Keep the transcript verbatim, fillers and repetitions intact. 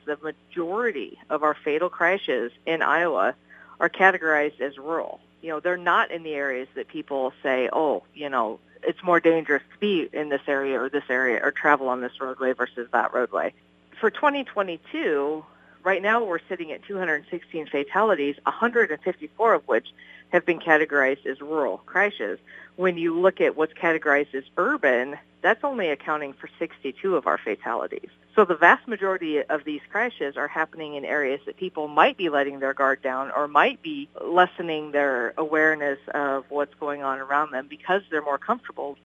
the majority of our fatal crashes in Iowa are categorized as rural. You know, they're not in the areas that people say, oh, you know, it's more dangerous to be in this area or this area or travel on this roadway versus that roadway. For twenty twenty-two, right now we're sitting at two hundred sixteen fatalities, one hundred fifty-four of which have been categorized as rural crashes. When you look at what's categorized as urban, that's only accounting for sixty-two of our fatalities. So the vast majority of these crashes are happening in areas that people might be letting their guard down or might be lessening their awareness of what's going on around them because they're more comfortable